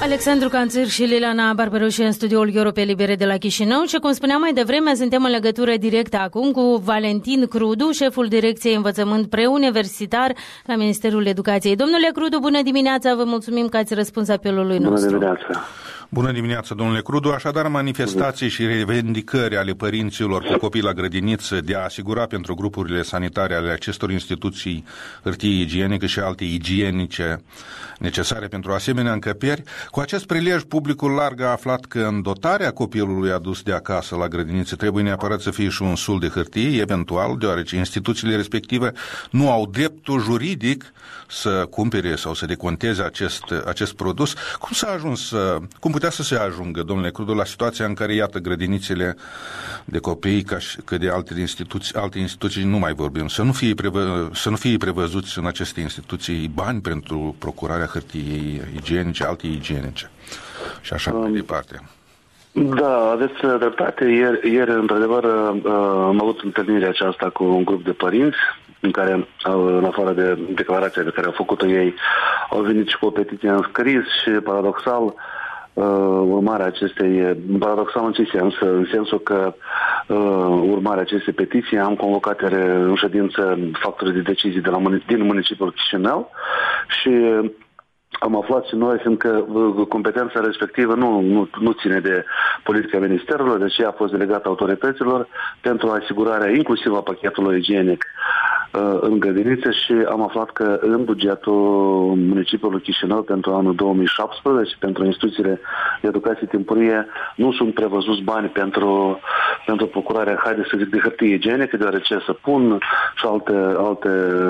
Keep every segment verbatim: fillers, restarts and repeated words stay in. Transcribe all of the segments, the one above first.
Alexandru Canțir și Liliana Barbaroșie în studioul Europei Libere de la Chișinău și, cum spuneam mai devreme, suntem în legătură directă acum cu Valentin Crudu, șeful Direcției Învățământ Preuniversitar la Ministerul Educației. Domnule Crudu, bună dimineața, vă mulțumim că ați răspuns apelului nostru. Bună dimineața. Bună dimineața, domnule Crudu. Așadar, manifestații și revendicări ale părinților cu copii la grădiniță de a asigura pentru grupurile sanitare ale acestor instituții hârtie igienică și alte igienice necesare pentru asemenea încăperi. Cu acest prilej, publicul larg a aflat că în dotarea copilului adus de acasă la grădiniță trebuie neapărat să fie și un sul de hârtie, eventual, deoarece instituțiile respective nu au dreptul juridic să cumpere sau să deconteze acest, acest produs. Cum s-a ajuns, cum putea să se ajungă, domnule Crudu, la situația în care, iată, grădinițele de copii, ca și că de alte instituții, alte instituții nu mai vorbim, să nu fie, prevă, să nu fie prevăzuți în aceste instituții bani pentru procurarea hârtiei igienice, alte igienice și așa mai departe. Da, aveți dreptate. Ieri, ieri într-adevăr, am avut întâlnirea aceasta cu un grup de părinți în care, în afară de declarația pe care au făcut-o ei, au venit și cu o petiție în scris și, paradoxal, urmarea acestei, paradoxal în ce sens? În sensul că urmarea acestei petiții am convocat în ședință factorii de decizii de la, din municipiul Chișinău și am aflat și noi, fiindcă competența respectivă nu, nu, nu ține de politica ministerului, deci ea a fost delegată autorităților pentru asigurarea inclusiv a pachetului igienic uh, în grădiniță și am aflat că în bugetul municipiului Chișinău pentru anul două mii șaptesprezece, pentru instituțiile de educație timpurie, nu sunt prevăzuți bani pentru, pentru procurarea, haide să zic, de hârtie igienică, deoarece să pun și alte, alte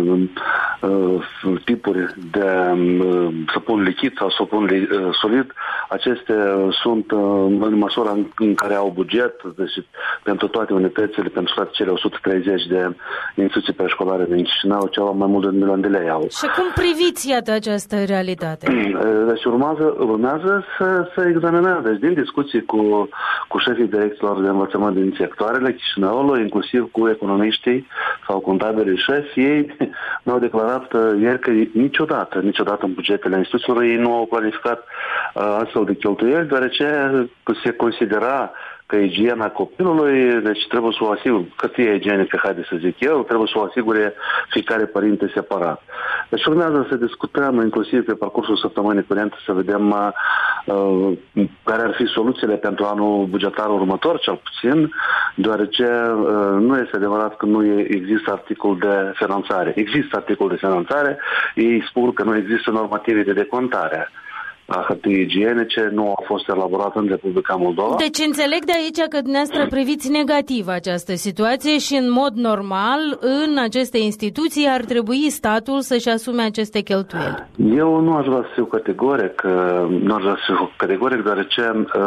uh, tipuri de uh, să pun lichid sau să pun solid, acestea sunt în măsura în care au buget, deci pentru toate unitățile, pentru toate cele o sută treizeci de instituții preșcolare din Chișinău, ceva mai mult de un milion de lei au. Și cum priviți, iată, această realitate? Deci urmează, urmează să, să examinăm. Deci din discuții cu, cu șefii direcțiilor de învățământ din sectoarele Chișinăului, inclusiv cu economiștii sau contabili șefi, ei mi-au declarat ieri că niciodată, niciodată în bugetele instituțiilor ei nu au planificat uh, astfel de cheltuieli, deoarece se considera că igiena copilului, deci trebuie să o asigure, hârtia igienică, haide să zic eu, trebuie să o asigure fiecare părinte separat. Deci urmează să discutăm, inclusiv pe parcursul săptămânii curente, să vedem uh, care ar fi soluțiile pentru anul bugetar următor, cel puțin, deoarece uh, nu este adevărat că nu există articol de finanțare. Există articol de finanțare, ei spun că nu există normative de decontare a hârtiei igienice, nu a fost elaborată în Republica Moldova. Deci înțeleg de aici că dumneavoastră priviți negativ această situație și în mod normal în aceste instituții ar trebui statul să-și asume aceste cheltuieli. Eu nu aș vrea să fiu categoric, nu aș vrea să fiu categoric, deoarece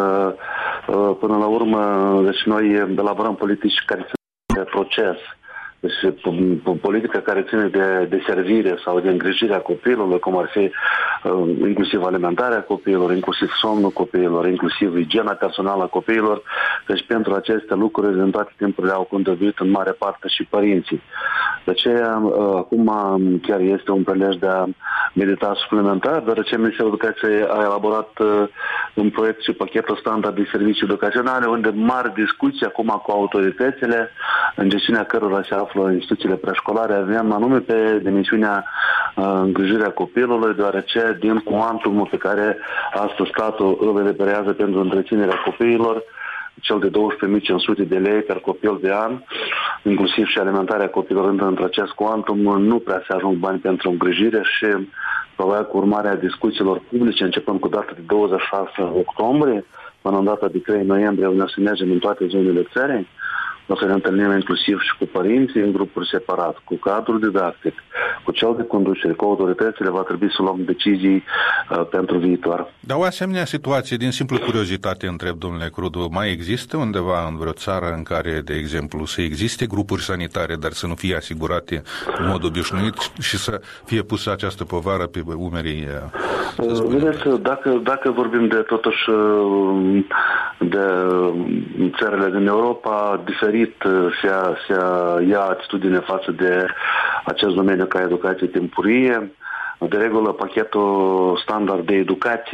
până la urmă, deci noi elaborăm politici care țin de proces. Deci politica care ține de, de servire sau de îngrijirea copilului, cum ar fi uh, inclusiv alimentarea copiilor, inclusiv somnul copiilor, inclusiv igiena personală a copiilor. Deci pentru aceste lucruri în toate timpurile au contribuit în mare parte și părinții. De aceea uh, acum chiar este un prilej de a medita suplimentar, deoarece Ministerul Educației a elaborat uh, un proiect și pachetul standard de servicii educaționale, unde mari discuții acum cu autoritățile, în gestiunea cărora se află instituțiile preșcolare, avem anume pe dimensiunea uh, îngrijirea copilului, deoarece din cuantumul pe care astăzi statul îl eliberează pentru întreținerea copiilor, cel de douăsprezece mii cinci sute de lei per copil de an, inclusiv și alimentarea copilor între acest cuantum, nu prea se ajung bani pentru îngrijire și probabil cu urmarea discuțiilor publice, începând cu data de douăzeci și șase octombrie, până în data de trei noiembrie, unde să mergem în toate zonele țării, o să ne întâlnim inclusiv și cu părinții în grupuri separat, cu cadrul didactic, cu cel de conducere, cu autoritățile, va trebui să luăm decizii uh, pentru viitor. Dar o asemenea situație, din simplă curiozitate, întreb, domnule Crudu, mai există undeva în vreo țară în care, de exemplu, să existe grupuri sanitare, dar să nu fie asigurate în mod obișnuit și să fie pusă această povară pe umerii? Uh, vedeți, dacă, dacă vorbim de totuși de țările din Europa, diferit se, se ia atitudine față de acest domeniu ca educație timpurie. De regulă, pachetul standard de educație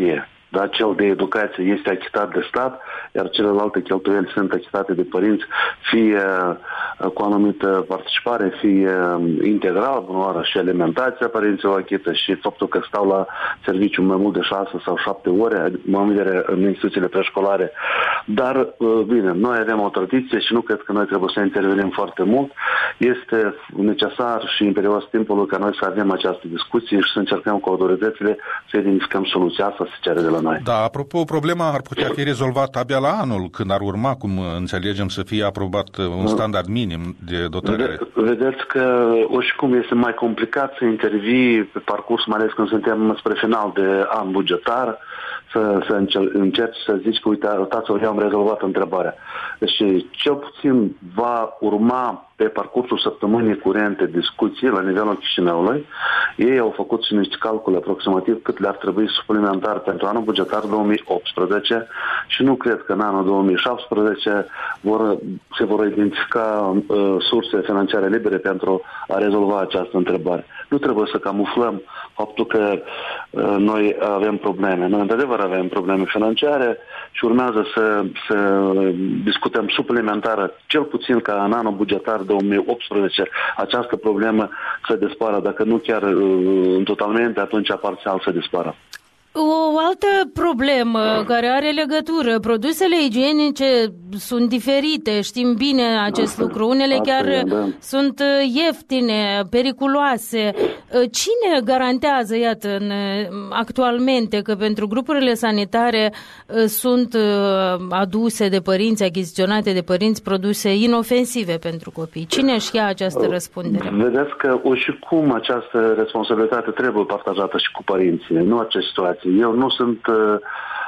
dar cel de educație este achitat de stat, iar celelalte cheltuieli sunt achitate de părinți, fie cu anumită participare, fie integral, bunoară și alimentația părinților achită și faptul că stau la serviciu mai mult de șase sau șapte ore, mă vedere în instituțiile preșcolare. Dar, bine, noi avem o tradiție și nu cred că noi trebuie să intervenim foarte mult. Este necesar și imperios timpul ca noi să avem această discuție și să încercăm cu autoritățile să identificăm soluția asta, să cere de la noi. Da, apropo, problema ar putea fi rezolvată abia la anul, când ar urma, cum înțelegem, să fie aprobat un standard minim de dotare. Vedeți că oricum este mai complicat să intervii pe parcurs, mai ales când suntem spre final de an bugetar, să, să încerci să zici că, uite, uitați, eu am rezolvat întrebarea. Deci, cel puțin va urma pe parcursul săptămânii curente discuții la nivelul Chișinăului. Ei au făcut și niște calcule aproximativ cât le-ar trebui suplimentar pentru anul bugetar două mii optsprezece și nu cred că în anul două mii șaptesprezece vor, se vor identifica uh, surse financiare libere pentru a rezolva această întrebare. Nu trebuie să camuflăm faptul că uh, noi avem probleme. Noi, într-adevăr, avem probleme financiare și urmează să, să discutăm suplimentară, cel puțin ca în anul bugetar două mii optsprezece, această problemă să dispară, dacă nu chiar uh, în totalmente, atunci parțial să dispară. O altă problemă care are legătură, produsele igienice sunt diferite, știm bine acest asta, lucru, unele chiar e, da. sunt ieftine, periculoase. Cine garantează, iată, în, actualmente că pentru grupurile sanitare sunt aduse de părinți, achiziționate de părinți, produse inofensive pentru copii? Cine își ia această răspundere? Vedeți că o și cum această responsabilitate trebuie partajată și cu părinții, nu această situație. Eu nu sunt, uh,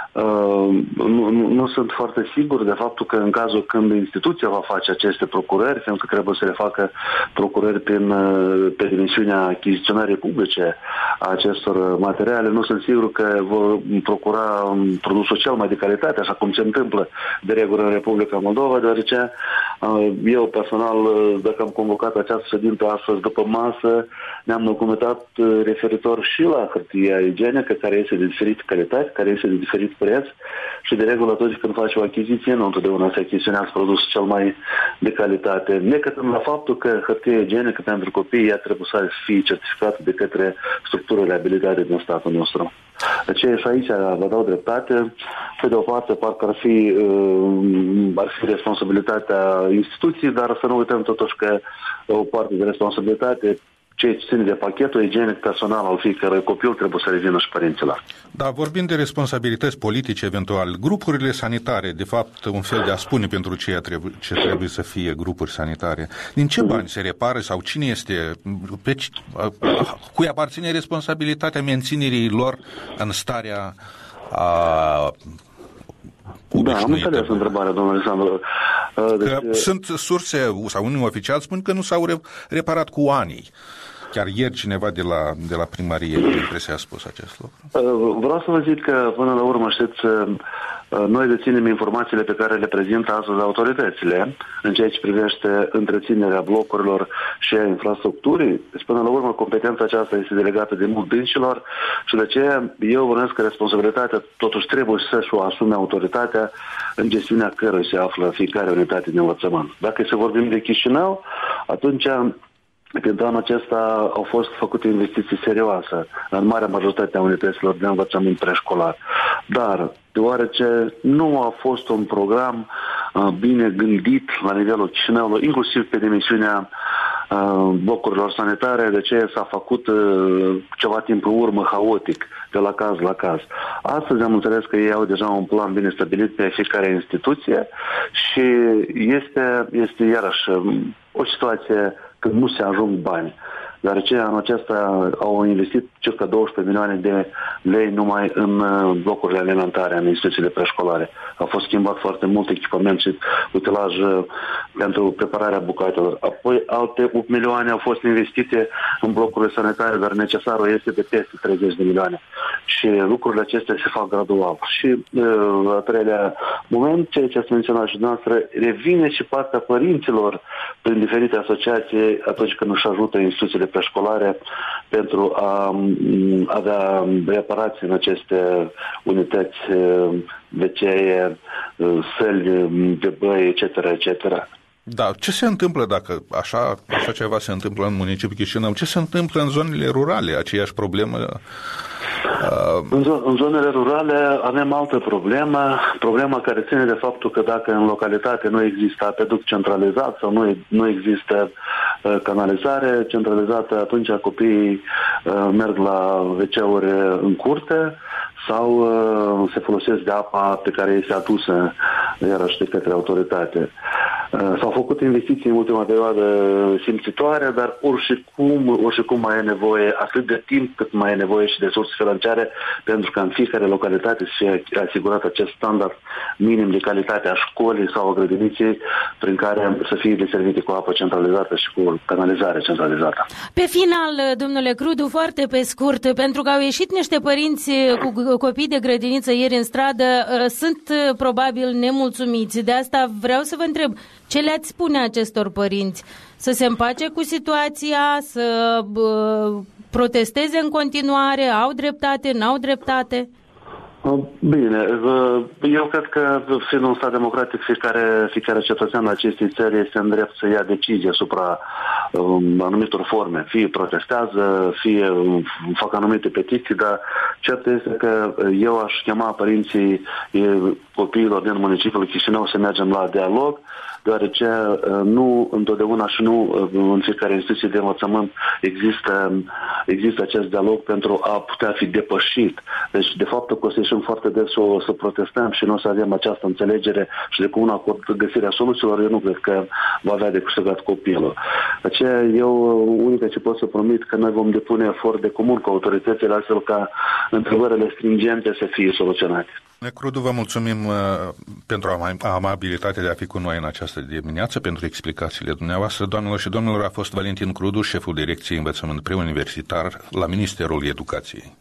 nu, nu sunt foarte sigur de faptul că în cazul când instituția va face aceste procurări, pentru că trebuie să le facă procurări prin, pe dimensiunea achiziționării publice a acestor materiale, nu sunt sigur că vor procura produsul cel mai de calitate, așa cum se întâmplă de regulă în Republica Moldova, deoarece eu personal, dacă am convocat această ședință astăzi după masă, ne-am documentat referitor și la hârtia igienică, care este de diferită calitate, care este de diferit preț și de regulă atunci când faci o achiziție, nu întotdeauna se achiziționează produsul cel mai de calitate. Necătând la faptul că hârtia igienică pentru copii ea trebuie să fie certificată de către structurile abilitate din statul nostru. Aceea și aici vă dau dreptate. Pe de o parte, parcă ar fi, ar fi responsabilitatea instituției, dar să nu uităm totuși că o parte de responsabilitate, ce ține de pachetul igienic personal al fiecărui copil, trebuie să revină și părinților. Da, vorbind de responsabilități politice, eventual, grupurile sanitare, de fapt, un fel de a spune pentru ce trebuie, ce trebuie să fie grupuri sanitare. Din ce bani se repară sau cine este, pe, cui aparține responsabilitatea menținerii lor în starea a Da, am înțeles întrebarea, domnule Alexandru. Deci, că sunt surse, sau unii oficiali spun că nu s-au reparat cu ani. Chiar ieri cineva de la, de la primărie impresia a spus acest lucru. Vreau să vă zic că, până la urmă, știți, noi deținem informațiile pe care le prezintă astăzi autoritățile în ceea ce privește întreținerea blocurilor și a infrastructurii. Deci, până la urmă, competența aceasta este delegată de mult dânșilor și de aceea eu vorbesc că responsabilitatea totuși trebuie să-și o asume autoritatea în gestiunea cărui se află fiecare unitate de învățământ. Dacă să vorbim de Chișinău, atunci pentru anul acesta au fost făcute investiții serioase în marea majoritate a unităților de învățământ preșcolar. Dar, deoarece nu a fost un program uh, bine gândit la nivelul Chișinăului, inclusiv pe dimensiunea uh, blocurilor sanitare, de aceea s-a făcut uh, ceva timp în urmă haotic, de la caz la caz. Astăzi am înțeles că ei au deja un plan bine stabilit pe fiecare instituție și este, este iarăși o situație când nu se ajung bani. Deoarece anul acesta au investit circa douăsprezece milioane de lei numai în blocurile alimentare, în instituțiile preșcolare. A fost schimbat foarte mult echipament și utilaj pentru prepararea bucatelor. Apoi alte opt milioane au fost investite în blocurile sanitare, dar necesarul este de peste treizeci de milioane. Și lucrurile acestea se fac gradual. Și la treilea moment, ceea ce ați menționat și noastră, revine și partea părinților prin diferite asociații atunci când își ajută instituțiile preșcolare pentru a avea reparații în aceste unități, W C-e, săli de băi, et cetera, et cetera. Da, ce se întâmplă dacă așa, așa ceva se întâmplă în municipiul Chișinău? Ce se întâmplă în zonele rurale? Aceeași problemă? Uh... În, zo- în zonele rurale avem altă problemă, problema care ține de faptul că dacă în localitate nu există apeduct centralizat sau nu, nu există uh, canalizare centralizată, atunci copiii uh, merg la W C-uri în curte sau uh, se folosesc de apa pe care este adusă iarăși de către autoritate. Uh, s-au făcut investiții în ultima perioadă simțitoare, dar oricum, oricum mai e nevoie atât de timp cât mai e nevoie și de surse financiare pentru ca în fiecare localitate să fie asigurat acest standard minim de calitate a școlii sau a grădiniței prin care să fie deservite cu apă centralizată și cu canalizare centralizată. Pe final, domnule Crudu, foarte pe scurt, pentru că au ieșit niște părinți cu copii de grădiniță ieri în stradă, sunt probabil nemulțumiți. De asta vreau să vă întreb, ce le-ați spune acestor părinți? Să se împace cu situația, să bă, protesteze în continuare, au dreptate, n-au dreptate? Bine, eu cred că fiind un stat democratic, fiecare, fiecare cetățean al acestei țări este în drept să ia decizie asupra um, anumitor forme. Fie protestează, fie um, fac anumite petiții, dar cert este că eu aș chema părinții copiilor din municipiul Chișinău să mergem la dialog, deoarece nu întotdeauna și nu în fiecare instituție de învățământ există, există acest dialog pentru a putea fi depășit. Deci, de fapt, că o să ieșim foarte des o să protestăm și nu o să avem această înțelegere și de cu un acord găsirea soluțiilor, eu nu cred că va avea de câștigat copilul. Aceea, eu, unica ce pot să promit că noi vom depune efort de comun cu autoritățile astfel ca întrebările stringente să fie soluționate. Crudu, vă mulțumim uh, pentru amabilitatea de a fi cu noi în această dimineață, pentru explicațiile dumneavoastră. Doamnelor și domnilor, a fost Valentin Crudu, șeful Direcției Învățământ Preuniversitar la Ministerul Educației.